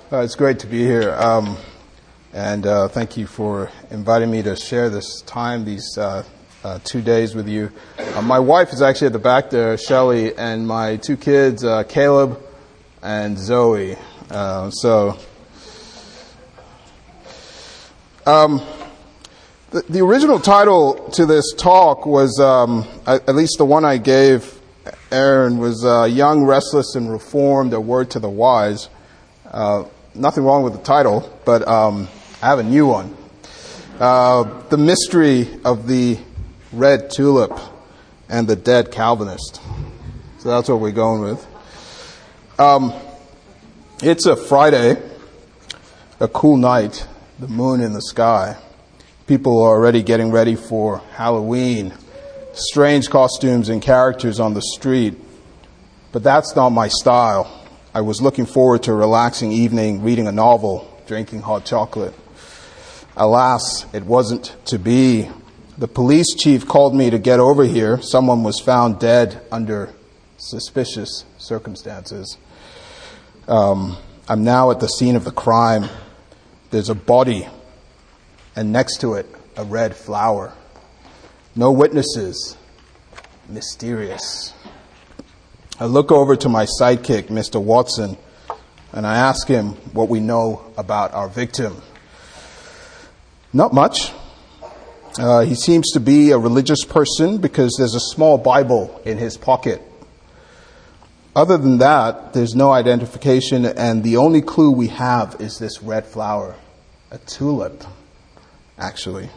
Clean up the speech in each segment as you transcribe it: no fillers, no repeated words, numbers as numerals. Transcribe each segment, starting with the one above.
It's great to be here, and thank you for inviting me to share this time, these 2 days with you. My wife is actually at the back there, Shelley, and my two kids, Caleb and Zoe. The original title to this talk was, at least the one I gave Aaron, was Young, Restless, and Reformed, A Word to the Wise. Nothing wrong with the title, but I have a new one. The Mystery of the Red Tulip and the Dead Calvinist. So that's what we're going with. It's a Friday, a cool night, the moon in the sky. People are already getting ready for Halloween. Strange costumes and characters on the street. But that's not my style. I was looking forward to a relaxing evening, reading a novel, drinking hot chocolate. Alas, it wasn't to be. The police chief called me to get over here. Someone was found dead under suspicious circumstances. I'm now at the scene of the crime. There's a body, and next to it, a red flower. No witnesses. Mysterious. I look over to my sidekick, Mr. Watson, and I ask him what we know about our victim. Not much. He seems to be a religious person because there's a small Bible in his pocket. Other than that, there's no identification, and the only clue we have is this red flower. A tulip, actually.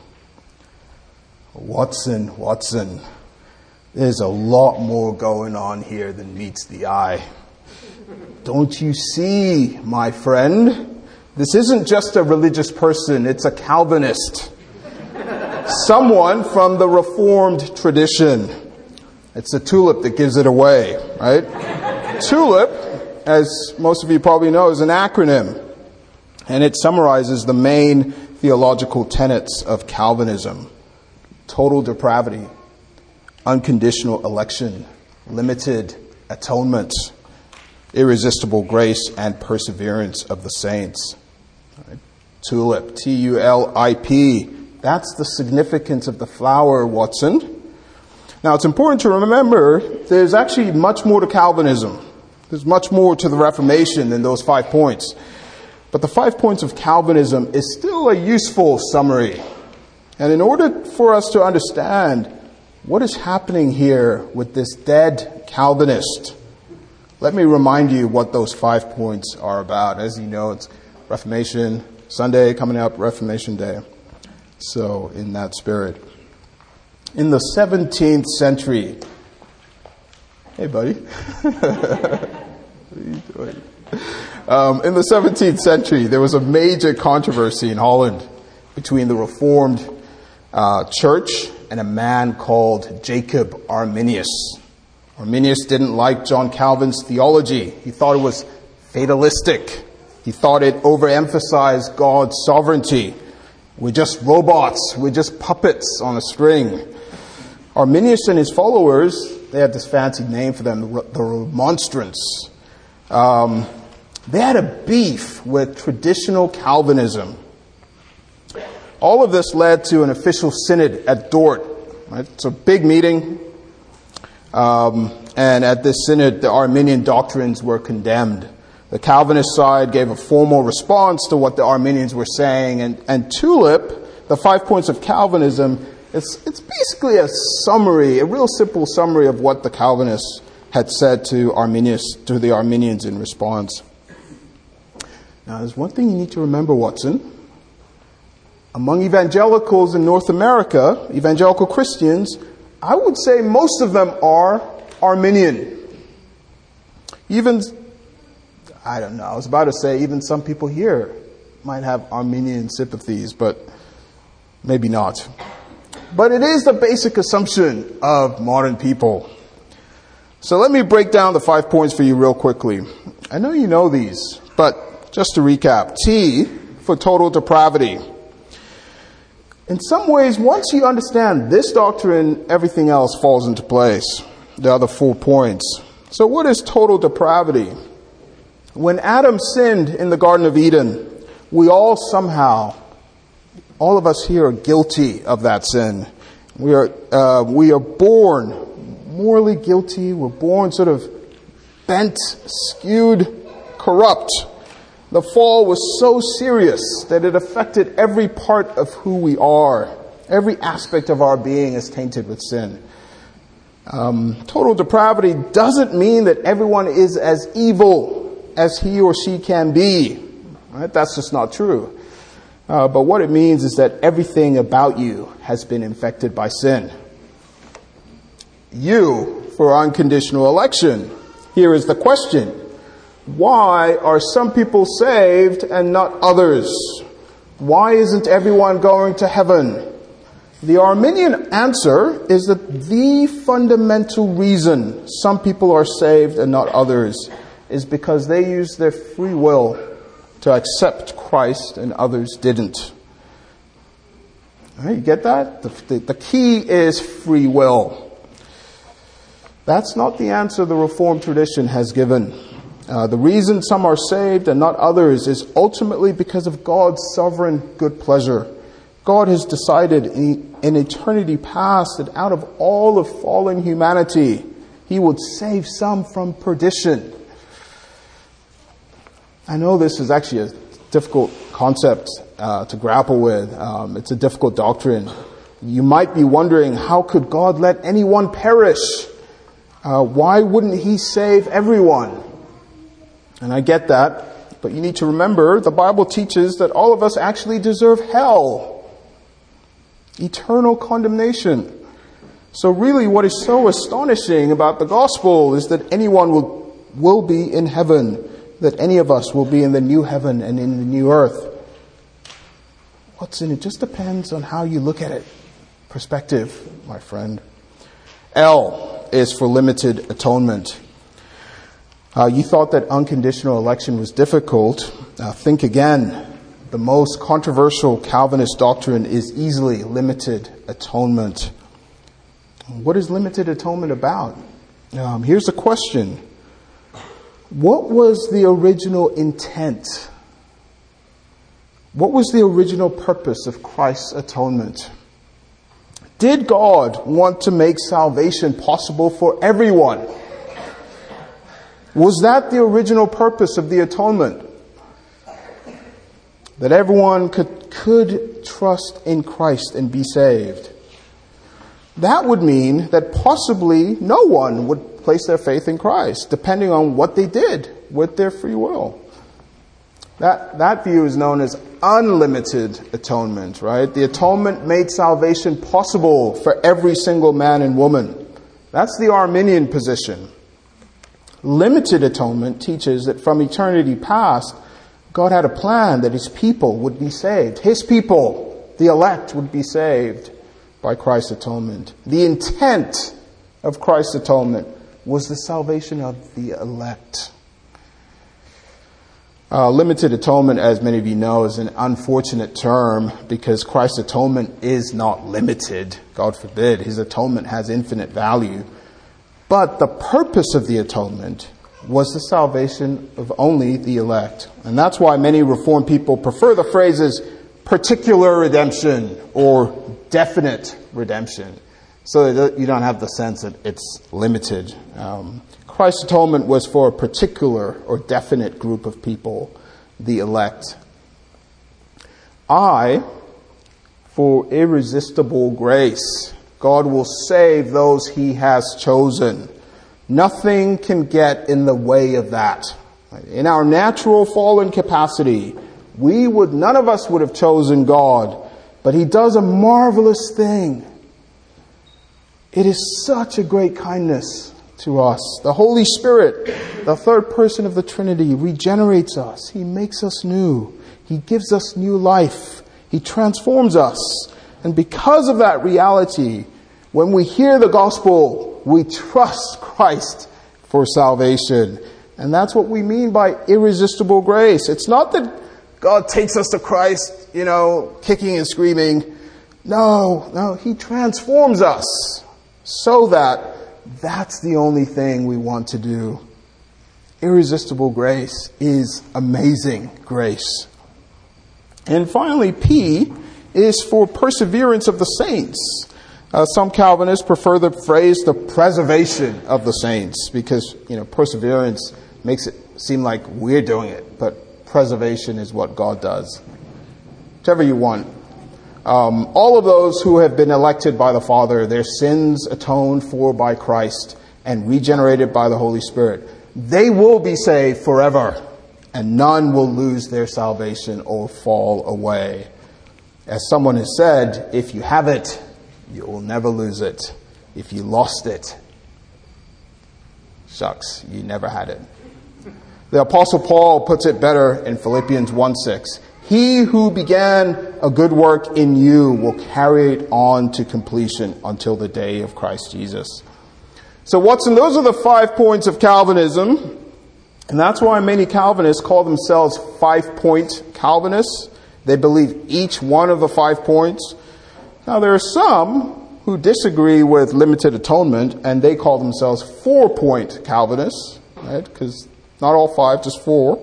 Watson. There's a lot more going on here than meets the eye. Don't you see, my friend? This isn't just a religious person, it's a Calvinist. Someone from the Reformed tradition. It's the tulip that gives it away, right? TULIP, as most of you probably know, is an acronym, and it summarizes the main theological tenets of Calvinism. Total depravity, unconditional election, limited atonement, irresistible grace, and perseverance of the saints. Right? TULIP, T-U-L-I-P. That's the significance of the flower, Watson. Now, it's important to remember there's actually much more to Calvinism. There's much more to the Reformation than those 5 points. But the 5 points of Calvinism is still a useful summary. And in order for us to understand what is happening here with this dead Calvinist, let me remind you what those 5 points are about. As you know, it's Reformation Sunday coming up, Reformation Day. So, in that spirit. In the 17th century, hey buddy, what are you doing? In the 17th century, there was a major controversy in Holland between the Reformed Church and a man called Jacob Arminius. Arminius didn't like John Calvin's theology. He thought it was fatalistic. He thought it overemphasized God's sovereignty. We're just robots. We're just puppets on a string. Arminius and his followers, they had this fancy name for them, the Remonstrants. They had a beef with traditional Calvinism. All of this led to an official synod at Dort. Right? It's a big meeting. And at this synod, the Arminian doctrines were condemned. The Calvinist side gave a formal response to what the Arminians were saying. And TULIP, the 5 points of Calvinism, it's basically a summary, a real simple summary of what the Calvinists had said to the Arminians in response. Now, there's one thing you need to remember, Watson. Among evangelicals in North America, evangelical Christians, I would say most of them are Arminian. Even, I don't know, I was about to say even some people here might have Arminian sympathies, but maybe not. But it is the basic assumption of modern people. So let me break down the 5 points for you real quickly. I know you know these, but just to recap. T for total depravity. In some ways, once you understand this doctrine, everything else falls into place. The other 4 points. So what is total depravity? When Adam sinned in the Garden of Eden, we all somehow, all of us here are guilty of that sin. We are born morally guilty. We're born sort of bent, skewed, corrupt. The fall was so serious that it affected every part of who we are. Every aspect of our being is tainted with sin. Total depravity doesn't mean that everyone is as evil as he or she can be. Right? That's just not true. But what it means is that everything about you has been infected by sin. You, for unconditional election. Here is the question. Why are some people saved and not others? Why isn't everyone going to heaven? The Arminian answer is that the fundamental reason some people are saved and not others is because they use their free will to accept Christ and others didn't. All right, you get that? The key is free will. That's not the answer the Reformed tradition has given. The reason some are saved and not others is ultimately because of God's sovereign good pleasure. God has decided in eternity past that out of all of fallen humanity, He would save some from perdition. I know this is actually a difficult concept to grapple with. It's a difficult doctrine. You might be wondering, how could God let anyone perish? Why wouldn't He save everyone? And I get that, but you need to remember the Bible teaches that all of us actually deserve hell. Eternal condemnation. So really what is so astonishing about the gospel is that anyone will be in heaven, that any of us will be in the new heaven and in the new earth. What's in it just depends on how you look at it. Perspective, my friend. L is for limited atonement. You thought that unconditional election was difficult. Think again. The most controversial Calvinist doctrine is easily limited atonement. What is limited atonement about? Here's the question. What was the original intent? What was the original purpose of Christ's atonement? Did God want to make salvation possible for everyone? Was that the original purpose of the atonement? That everyone could trust in Christ and be saved. That would mean that possibly no one would place their faith in Christ, depending on what they did with their free will. That view is known as unlimited atonement, right? The atonement made salvation possible for every single man and woman. That's the Arminian position. Limited atonement teaches that from eternity past, God had a plan that His people would be saved. His people, the elect, would be saved by Christ's atonement. The intent of Christ's atonement was the salvation of the elect. Limited atonement, as many of you know, is an unfortunate term because Christ's atonement is not limited. God forbid. His atonement has infinite value. But the purpose of the atonement was the salvation of only the elect. And that's why many Reformed people prefer the phrases particular redemption or definite redemption, so that you don't have the sense that it's limited. Christ's atonement was for a particular or definite group of people, the elect. I, for irresistible grace. God will save those He has chosen. Nothing can get in the way of that. In our natural fallen capacity, none of us would have chosen God, but He does a marvelous thing. It is such a great kindness to us. The Holy Spirit, the third person of the Trinity, regenerates us. He makes us new. He gives us new life. He transforms us. And because of that reality, when we hear the gospel, we trust Christ for salvation. And that's what we mean by irresistible grace. It's not that God takes us to Christ, kicking and screaming. No, He transforms us so that's the only thing we want to do. Irresistible grace is amazing grace. And finally, P is for perseverance of the saints. Some Calvinists prefer the phrase the preservation of the saints because, perseverance makes it seem like we're doing it, but preservation is what God does. Whichever you want. All of those who have been elected by the Father, their sins atoned for by Christ and regenerated by the Holy Spirit, they will be saved forever, and none will lose their salvation or fall away. As someone has said, if you have it, you will never lose it. If you lost it, shucks, you never had it. The Apostle Paul puts it better in Philippians 1:6. He who began a good work in you will carry it on to completion until the day of Christ Jesus. So Watson, those are the 5 points of Calvinism. And that's why many Calvinists call themselves 5-point Calvinists. They believe each one of the 5 points. Now, there are some who disagree with limited atonement, and they call themselves 4-point Calvinists, right? Because not all 5, just 4.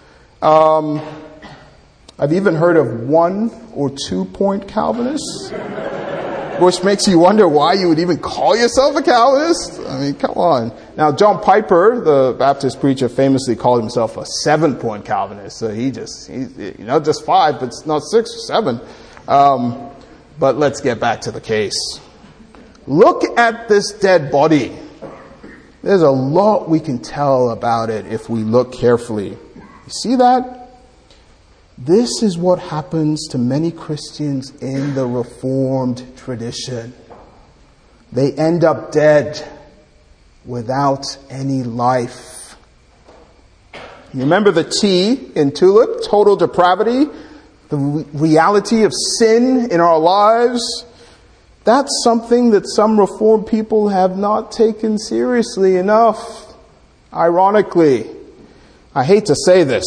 I've even heard of 1 or 2-point Calvinists, which makes you wonder why you would even call yourself a Calvinist. I mean, come on. Now, John Piper, the Baptist preacher, famously called himself a 7-point Calvinist. So he's just 5, but it's not 6 or 7. But let's get back to the case. Look at this dead body. There's a lot we can tell about it if we look carefully. You see that? This is what happens to many Christians in the Reformed tradition. They end up dead without any life. You remember the T in TULIP, total depravity? The reality of sin in our lives, that's something that some Reformed people have not taken seriously enough. Ironically, I hate to say this,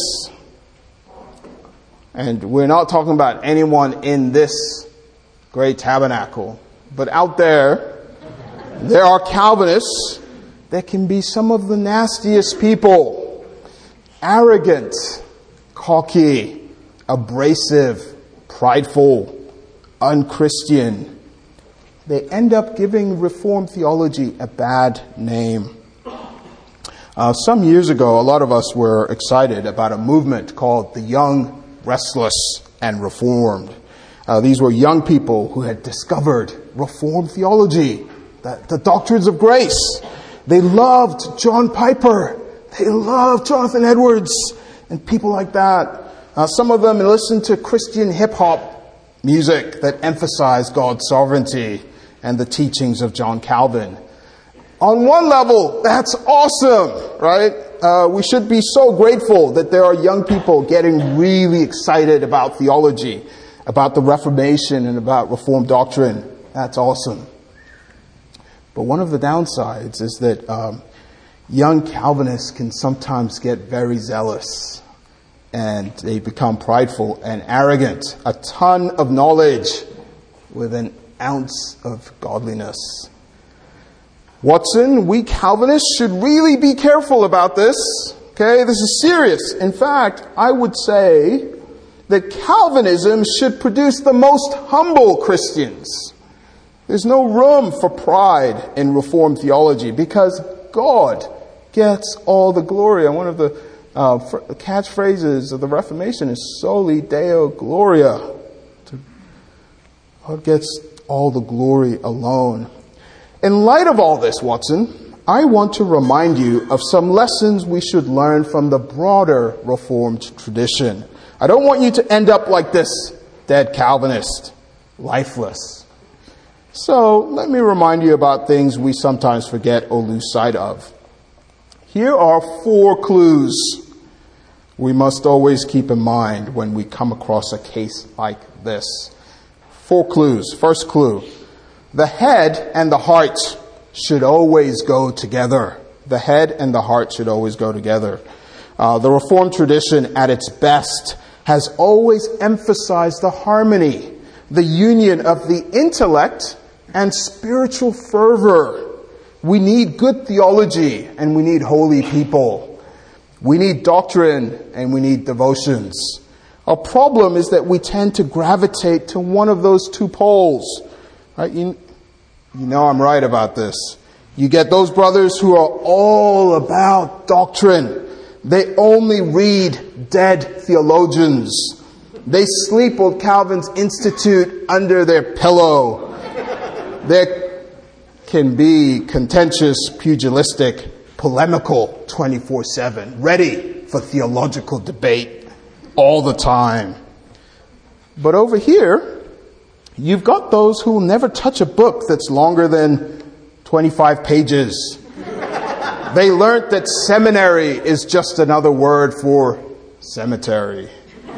and we're not talking about anyone in this great tabernacle, but out there are Calvinists that can be some of the nastiest people. Arrogant, cocky, abrasive, prideful, unchristian. They end up giving Reformed theology a bad name. Some years ago, a lot of us were excited about a movement called the Young, Restless, and Reformed. These were young people who had discovered Reformed theology, the doctrines of grace. They loved John Piper. They loved Jonathan Edwards and people like that. Some of them listened to Christian hip-hop music that emphasized God's sovereignty and the teachings of John Calvin. On one level, that's awesome, right? We should be so grateful that there are young people getting really excited about theology, about the Reformation and about Reformed doctrine. That's awesome. But one of the downsides is that young Calvinists can sometimes get very zealous. And they become prideful and arrogant. A ton of knowledge with an ounce of godliness. Watson, we Calvinists should really be careful about this. Okay, this is serious. In fact, I would say that Calvinism should produce the most humble Christians. There's no room for pride in Reformed theology because God gets all the glory. And one of the catchphrases of the Reformation is Soli Deo Gloria. God gets all the glory alone. In light of all this, Watson, I want to remind you of some lessons we should learn from the broader Reformed tradition. I don't want you to end up like this dead Calvinist, lifeless. So let me remind you about things we sometimes forget or lose sight of. Here are 4 clues we must always keep in mind when we come across a case like this. 4 clues. First clue. The head and the heart should always go together. The head and the heart should always go together. The Reformed tradition at its best has always emphasized the harmony, the union of the intellect and spiritual fervor. We need good theology and we need holy people. We need doctrine and we need devotions. Our problem is that we tend to gravitate to one of those two poles. Right? You know I'm right about this. You get those brothers who are all about doctrine. They only read dead theologians. They sleep with Calvin's Institute under their pillow. There can be contentious, pugilistic, polemical 24/7, ready for theological debate all the time. But over here, you've got those who will never touch a book that's longer than 25 pages. They learned that seminary is just another word for cemetery.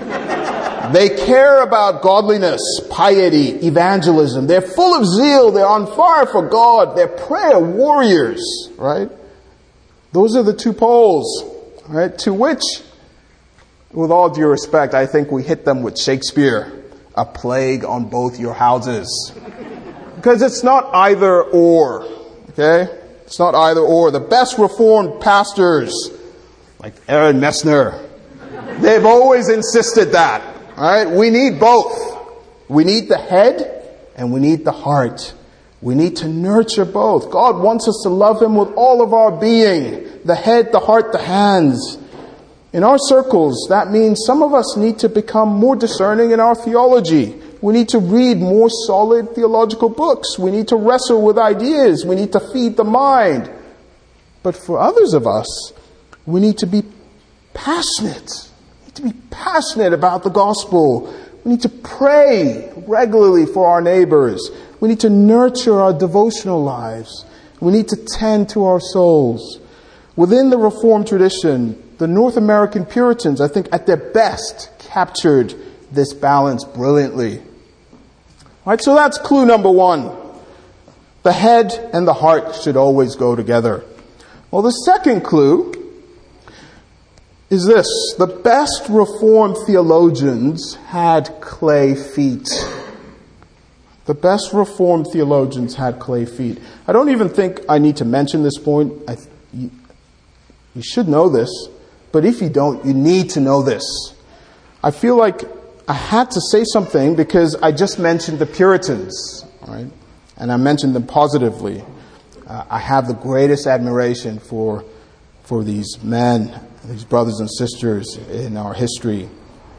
They care about godliness, piety, evangelism. They're full of zeal. They're on fire for God. They're prayer warriors, right? Those are the two poles, right? To which, with all due respect, I think we hit them with Shakespeare. A plague on both your houses. Because it's not either or, okay? It's not either or. The best Reformed pastors, like Aaron Messner, they've always insisted that. All right, we need both. We need the head and we need the heart. We need to nurture both. God wants us to love Him with all of our being. The head, the heart, the hands. In our circles, that means some of us need to become more discerning in our theology. We need to read more solid theological books. We need to wrestle with ideas. We need to feed the mind. But for others of us, we need to be passionate. To be passionate about the gospel. We need to pray regularly for our neighbors. We need to nurture our devotional lives. We need to tend to our souls. Within the Reformed tradition, the North American Puritans, I think at their best, captured this balance brilliantly. All right, so that's clue number one. The head and the heart should always go together. Well, the second clue is this. The best Reformed theologians had clay feet. The best Reformed theologians had clay feet. I don't even think I need to mention this point. You should know this, but if you don't, you need to know this. I feel like I had to say something because I just mentioned the Puritans, all right? And I mentioned them positively. I have the greatest admiration for these men, these brothers and sisters in our history.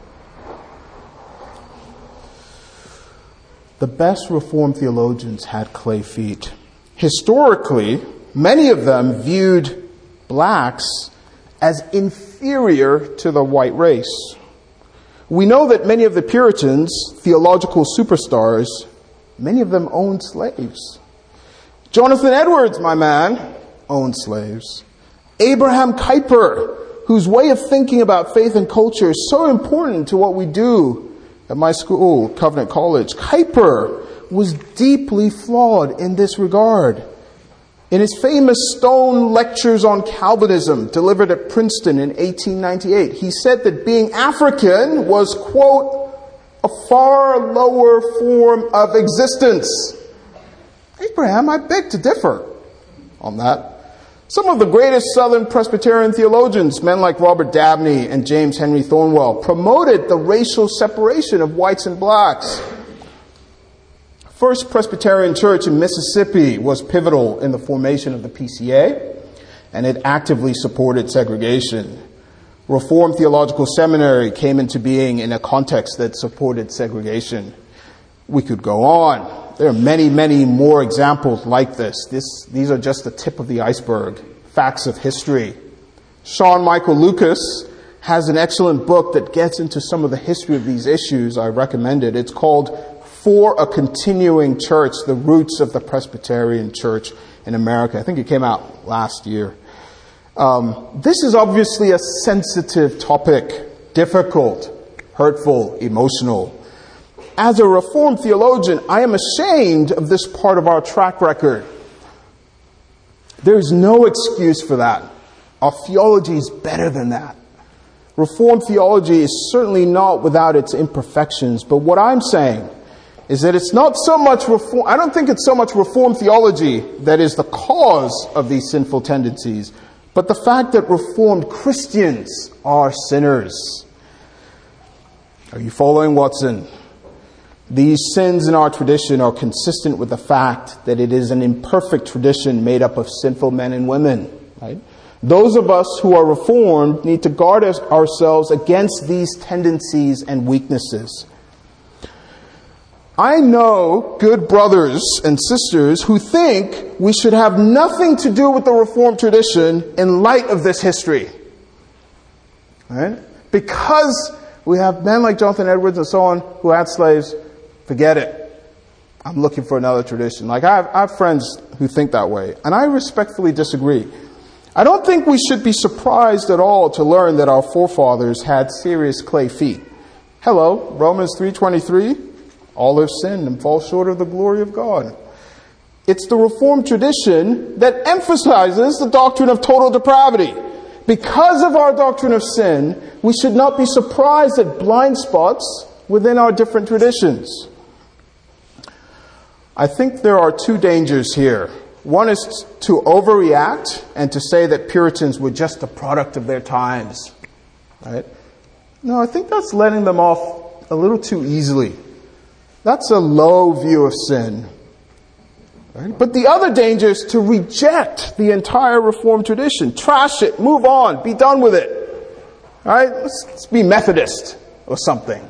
The best Reformed theologians had clay feet. Historically, many of them viewed blacks as inferior to the white race. We know that many of the Puritans, theological superstars, many of them owned slaves. Jonathan Edwards, my man, owned slaves. Abraham Kuyper, whose way of thinking about faith and culture is so important to what we do at my school, Covenant College. Kuyper was deeply flawed in this regard. In his famous Stone Lectures on Calvinism, delivered at Princeton in 1898, he said that being African was, quote, a far lower form of existence. Abraham, I beg to differ on that. Some of the greatest Southern Presbyterian theologians, men like Robert Dabney and James Henry Thornwell, promoted the racial separation of whites and blacks. First Presbyterian Church in Mississippi was pivotal in the formation of the PCA, and it actively supported segregation. Reformed Theological Seminary came into being in a context that supported segregation. We could go on. There are many, many more examples like this. These are just the tip of the iceberg. Facts of history. Sean Michael Lucas has an excellent book that gets into some of the history of these issues. I recommend it. It's called For a Continuing Church, The Roots of the Presbyterian Church in America. I think it came out last year. This is obviously a sensitive topic, difficult, hurtful, emotional. As a Reformed theologian, I am ashamed of this part of our track record. There's no excuse for that. Our theology is better than that. Reformed theology is certainly not without its imperfections, but what I'm saying is that it's not so much reform. I don't think it's so much Reformed theology that is the cause of these sinful tendencies, but the fact that Reformed Christians are sinners. Are you following, Watson? These sins in our tradition are consistent with the fact that it is an imperfect tradition made up of sinful men and women. Right? Those of us who are Reformed need to guard ourselves against these tendencies and weaknesses. I know good brothers and sisters who think we should have nothing to do with the Reformed tradition in light of this history. Right? Because we have men like Jonathan Edwards and so on who had slaves, forget it. I'm looking for another tradition. Like I have friends who think that way, and I respectfully disagree. I don't think we should be surprised at all to learn that our forefathers had serious clay feet. Hello, Romans 3:23. All have sinned and fall short of the glory of God. It's the Reformed tradition that emphasizes the doctrine of total depravity. Because of our doctrine of sin, we should not be surprised at blind spots within our different traditions. I think there are two dangers here. One is to overreact and to say that Puritans were just a product of their times. Right? No, I think that's letting them off a little too easily. That's a low view of sin. Right? But the other danger is to reject the entire Reformed tradition. Trash it. Move on. Be done with it. All right? Let's be Methodist or something.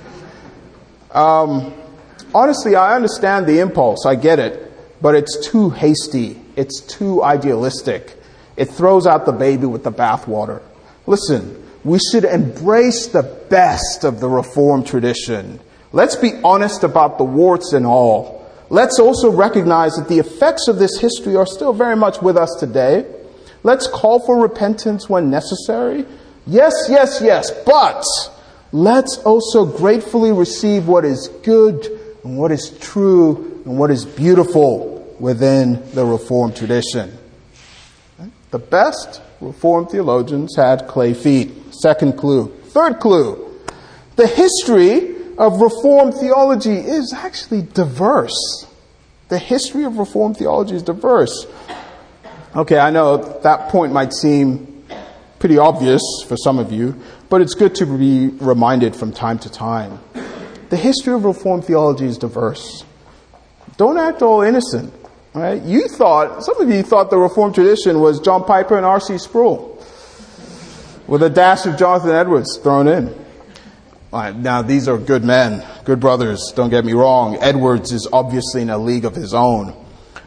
Honestly, I understand the impulse. I get it. But it's too hasty. It's too idealistic. It throws out the baby with the bathwater. Listen, we should embrace the best of the Reformed tradition. Let's be honest about the warts and all. Let's also recognize that the effects of this history are still very much with us today. Let's call for repentance when necessary. Yes, yes, yes. But let's also gratefully receive what is good and what is true and what is beautiful within the Reformed tradition. The best Reformed theologians had clay feet. Second clue. Third clue. The history of Reformed theology is actually diverse. The history of Reformed theology is diverse. Okay, I know that point might seem pretty obvious for some of you, but it's good to be reminded from time to time. The history of Reformed theology is diverse. Don't act all innocent. Right? Some of you thought the Reformed tradition was John Piper and R.C. Sproul, with a dash of Jonathan Edwards thrown in. Now, these are good men, good brothers, don't get me wrong. Edwards is obviously in a league of his own.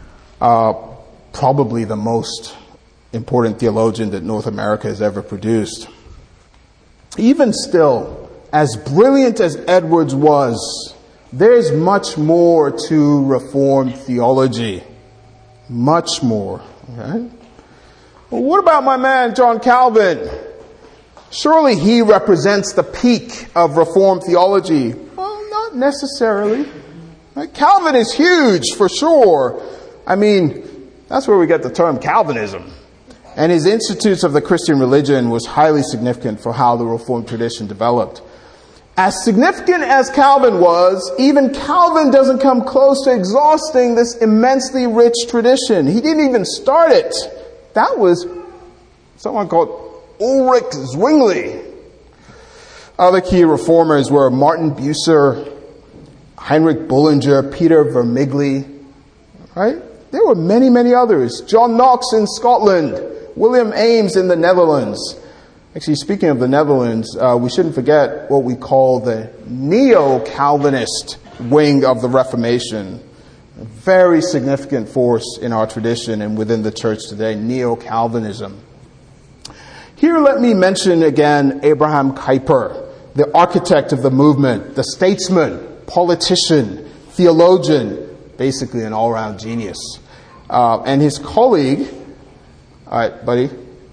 Probably the most important theologian that North America has ever produced. Even still, as brilliant as Edwards was, there's much more to Reformed theology. Much more. Okay? Well, what about my man, John Calvin? Surely he represents the peak of Reformed theology. Well, not necessarily. Right? Calvin is huge, for sure. I mean, that's where we get the term Calvinism. And his Institutes of the Christian Religion was highly significant for how the Reformed tradition developed. As significant as Calvin was, even Calvin doesn't come close to exhausting this immensely rich tradition. He didn't even start it. That was someone called Ulrich Zwingli. Other key reformers were Martin Bucer, Heinrich Bullinger, Peter Vermigli. Right? There were many, many others. John Knox in Scotland, William Ames in the Netherlands. Actually, speaking of the Netherlands, we shouldn't forget what we call the Neo-Calvinist wing of the Reformation. A very significant force in our tradition and within the church today, Neo-Calvinism. Here, let me mention again Abraham Kuyper, the architect of the movement, the statesman, politician, theologian, basically an all-round genius. And his colleague, all right, buddy,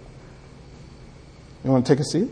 you want to take a seat?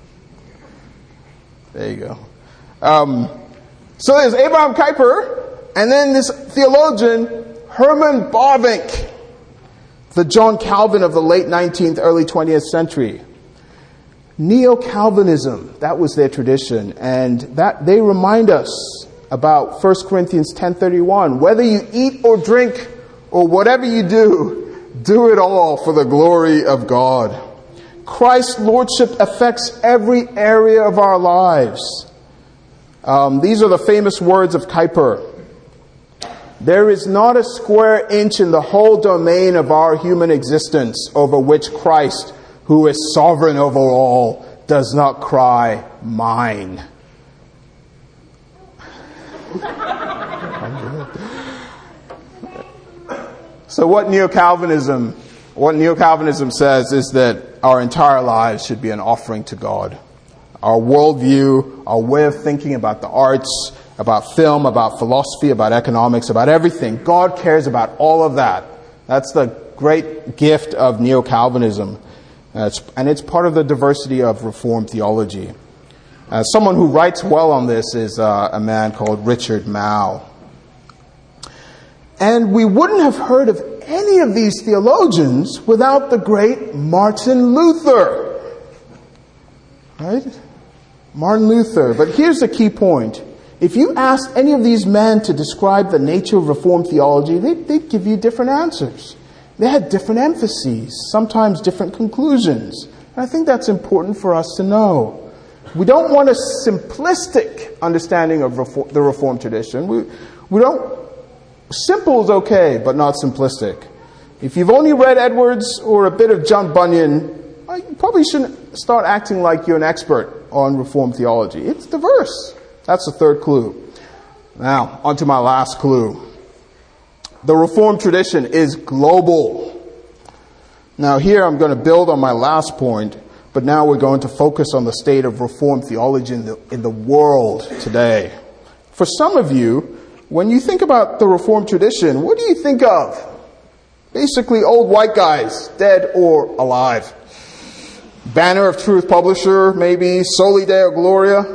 There you go. So there's Abraham Kuyper, and then this theologian, Herman Bavinck, the John Calvin of the late 19th, early 20th century. Neo-Calvinism, that was their tradition, and that they remind us about 1 Corinthians 10:31. Whether you eat or drink or whatever you do, Do it all for the glory of God. Christ's lordship affects every area of our lives. These are the famous words of Kuyper. There is not a square inch in the whole domain of our human existence over which Christ, who is sovereign over all, does not cry, mine. So what Neo-Calvinism says is that our entire lives should be an offering to God. Our worldview, our way of thinking about the arts, about film, about philosophy, about economics, about everything. God cares about all of that. That's the great gift of Neo-Calvinism. And it's part of the diversity of Reformed theology. Someone who writes well on this is a man called Richard Mouw. And we wouldn't have heard of any of these theologians without the great Martin Luther. Right? Martin Luther. But here's the key point. If you asked any of these men to describe the nature of Reformed theology, they'd give you different answers. They had different emphases, sometimes different conclusions. And I think that's important for us to know. We don't want a simplistic understanding of the Reformed tradition. We don't. Simple is okay, but not simplistic. If you've only read Edwards or a bit of John Bunyan, you probably shouldn't start acting like you're an expert on Reformed theology. It's diverse. That's the third clue. Now, on to my last clue. The Reformed tradition is global. Now, here I'm going to build on my last point, but now we're going to focus on the state of Reformed theology in the world today. For some of you, when you think about the Reformed tradition, what do you think of? Basically, old white guys, dead or alive. Banner of Truth publisher, maybe. Soli Deo Gloria.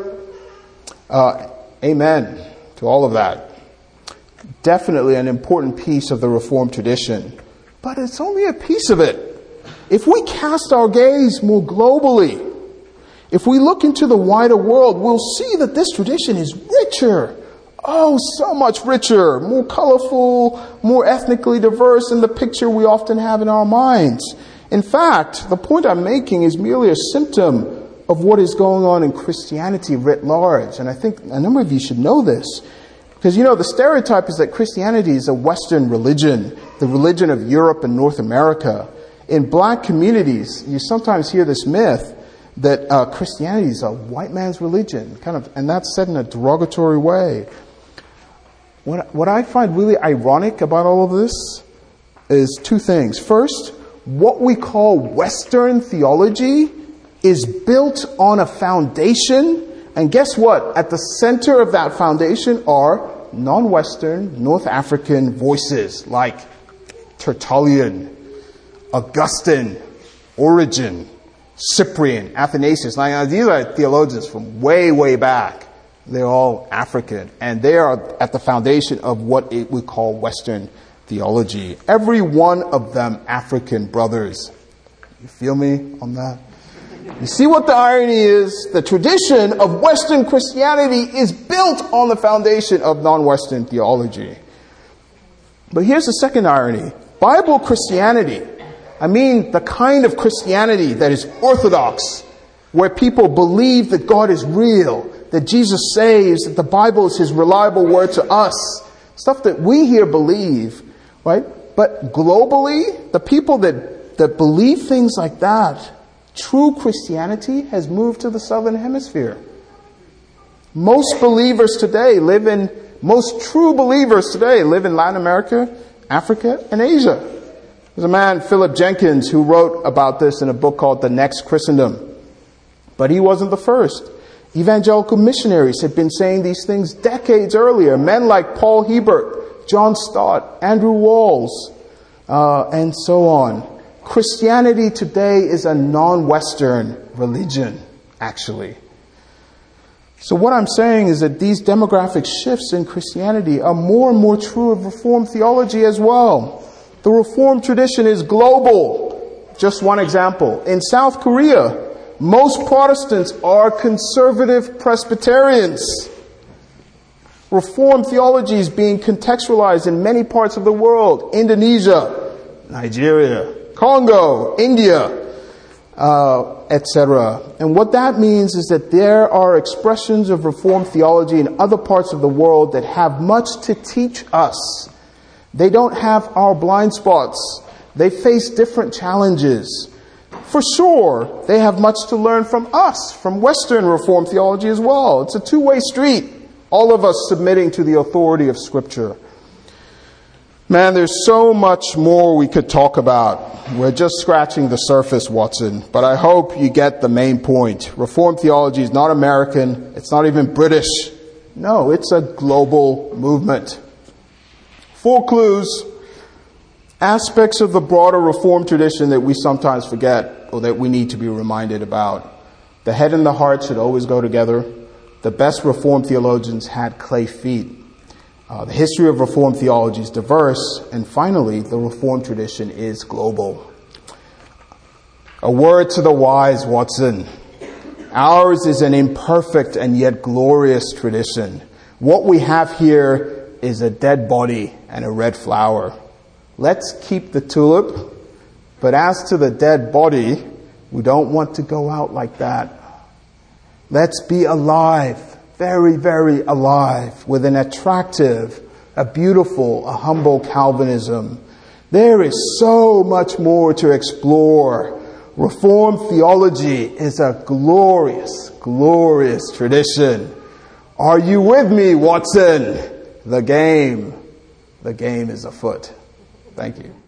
Amen to all of that. Definitely an important piece of the Reformed tradition. But it's only a piece of it. If we cast our gaze more globally, if we look into the wider world, we'll see that this tradition is richer. Oh, so much richer, more colorful, more ethnically diverse than the picture we often have in our minds. In fact, the point I'm making is merely a symptom of what is going on in Christianity writ large. And I think a number of you should know this. Because, the stereotype is that Christianity is a Western religion, the religion of Europe and North America. In black communities, you sometimes hear this myth that Christianity is a white man's religion, and that's said in a derogatory way. What I find really ironic about all of this is two things. First, what we call Western theology is built on a foundation, and guess what? At the center of that foundation are non-Western, North African voices like Tertullian, Augustine, Origen, Cyprian, Athanasius. Now, these are theologians from way, way back. They're all African, and they are at the foundation of what we call Western theology. Every one of them African brothers. You feel me on that? You see what the irony is? The tradition of Western Christianity is built on the foundation of non-Western theology. But here's the second irony. Bible Christianity, I mean the kind of Christianity that is orthodox, where people believe that God is real, that Jesus saves, that the Bible is His reliable word to us. Stuff that we here believe, right? But globally, the people that believe things like that, true Christianity has moved to the Southern Hemisphere. Most true believers today live in Latin America, Africa, and Asia. There's a man, Philip Jenkins, who wrote about this in a book called The Next Christendom. But he wasn't the first. Evangelical missionaries had been saying these things decades earlier. Men like Paul Hebert, John Stott, Andrew Walls, and so on. Christianity today is a non-Western religion, actually. So what I'm saying is that these demographic shifts in Christianity are more and more true of Reformed theology as well. The Reformed tradition is global. Just one example. In South Korea, most Protestants are conservative Presbyterians. Reformed theology is being contextualized in many parts of the world. Indonesia, Nigeria, Congo, India, etc. And what that means is that there are expressions of Reformed theology in other parts of the world that have much to teach us. They don't have our blind spots. They face different challenges. For sure, they have much to learn from us, from Western Reformed theology as well. It's a two-way street, all of us submitting to the authority of Scripture. Man, there's so much more we could talk about. We're just scratching the surface, Watson. But I hope you get the main point. Reformed theology is not American. It's not even British. No, it's a global movement. 4 clues. Aspects of the broader Reformed tradition that we sometimes forget or that we need to be reminded about. The head and the heart should always go together. The best Reformed theologians had clay feet. The history of Reformed theology is diverse. And finally, the Reformed tradition is global. A word to the wise, Watson. Ours is an imperfect and yet glorious tradition. What we have here is a dead body and a red flower. Let's keep the tulip, but as to the dead body, we don't want to go out like that. Let's be alive, very, very alive, with an attractive, a beautiful, a humble Calvinism. There is so much more to explore. Reformed theology is a glorious, glorious tradition. Are you with me, Watson? The game is afoot. Thank you.